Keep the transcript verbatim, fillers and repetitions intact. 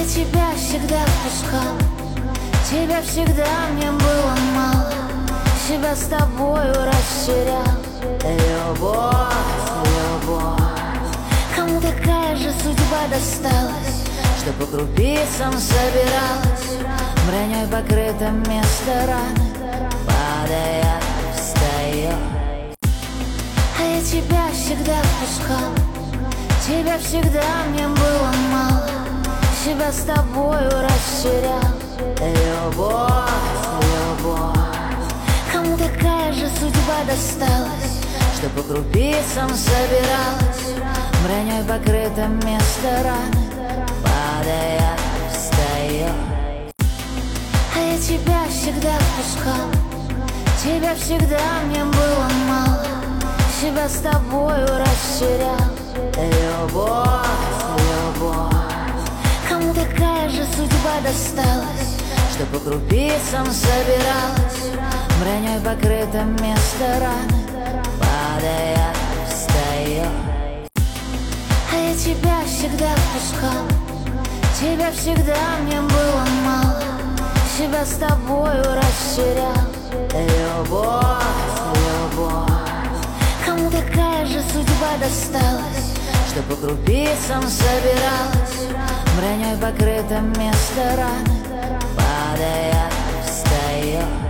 тебя всегда впускал, тебя всегда мне было мало, себя с тобою растерял. Любовь, любовь, кому такая же судьба досталась, что по крупицам собиралась, броней покрыто место раны, падая, встает. А я тебя всегда впускал, тебя всегда мне было мало, себя с тобою растерял. Любовь, любовь, кому такая же судьба досталась, что по крупицам собиралась, броней покрыто место раны, падая, встает. А я тебя всегда впускал, тебя всегда мне было мало, себя с тобою растерял. Любовь, любовь, кому такая же судьба досталась, что по крупицам собиралась, броней покрыто место раны, падая, встает. А я тебя всегда впускал, тебя всегда мне было мало, себя с тобою растерял. Любовь, любовь, кому такая же судьба досталась, что по крупицам собиралась, броней покрыто место раны, падая, встает.